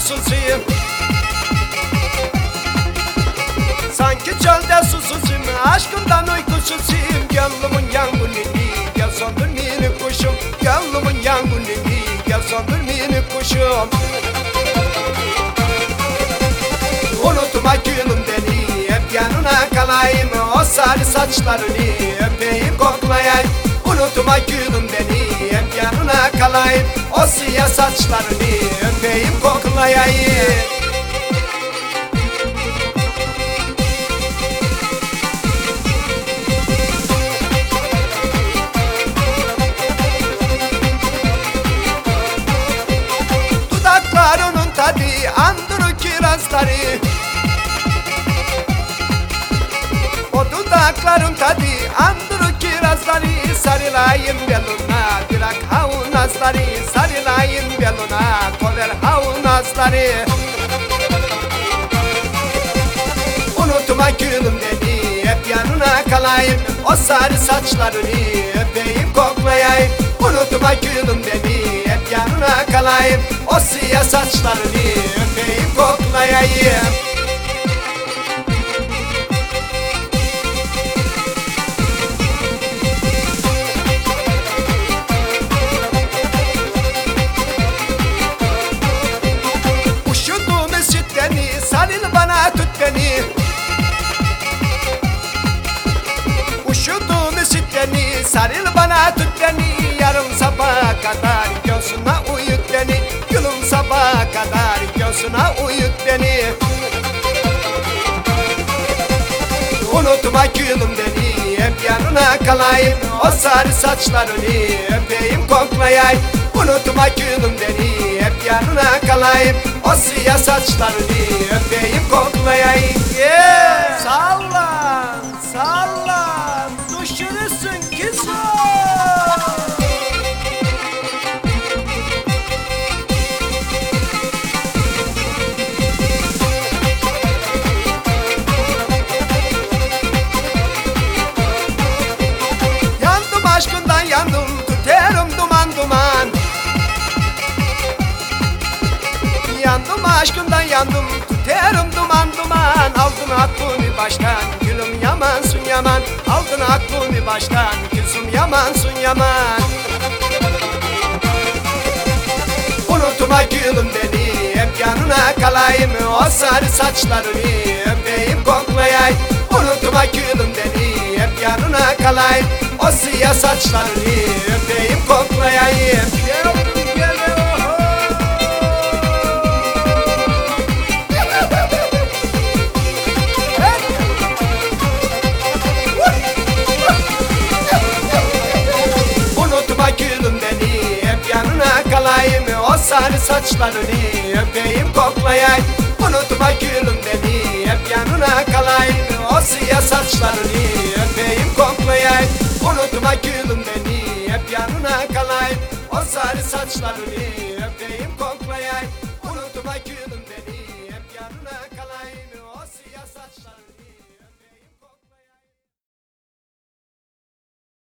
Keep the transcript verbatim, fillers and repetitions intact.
susuzuyum. Sanki çölde susuzuyum, aşkından uykusuzuyum. Gönlümün yangınını gel söndür minik kuşum. Gönlümün yangınını gel söndür minik kuşum. Unutma gülüm beni, hep yanına kalayım. O sarı saçlarını öpeyim koklayayım. Unutma gülüm beni, hep yanına kalayım. O siyah saçlarını öpeyim koklayayım. Dudaklarının tadı andırır kirazları. O dudakların tadı andırır kirazları. Sarılayım beluna bırak havunazları. Sarılayım beluna kover havunazları. Unutma gülüm beni, hep yanına kalayım. O sarı saçlarını öpeyim koklayayım. Unutma gülüm beni, hep yanına kalayım. O siyah saçlarını öpeyim koklayayım. Uşudum süt beni, sarıl bana tut beni. Uşudum süt beni, sarıl bana tut beni. Yarın sabaha kadar göğsüne uyut beni. Gülüm sabaha kadar göğsüne uyut beni. Unutma gülüm beni, hep yanına kalayım. O sarı saçlarını öpeyim koklayayım. Unutma gülüm beni, hep yanına kalayım. O siyah saçlarını öpeyim koklayayım. Yeah! Sallan, sallan, düşürürsün kızım. Yandım aşkından yandım, tutarım duman duman. Yandım aşkından yandım, tutarım duman duman. Aldın aklını baştan, gülüm yamansın yaman. Aldın aklını baştan, kızım yamansın yaman. Unutma gülüm beni, hep yanına kalayım. O sarı saçlarını öpeyim koklayayım. Unutma gülüm beni, hep yanına kalayım. O siyah saçlarını öpeyim koklayayım. Unutma gülüm beni, hep yanına kalayım. O sarı saçlarını öpeyim koklayayım. Unutma gülüm beni, hep yanına kalayım. O siyah saçlarını öpeyim koklayayım. Unutma gülüm beni, hep yanına kalayım. O sarı saçlarını öpeyim koklayayım. Unutma gülüm beni, hep yanına kalayım. O siyah saçlarını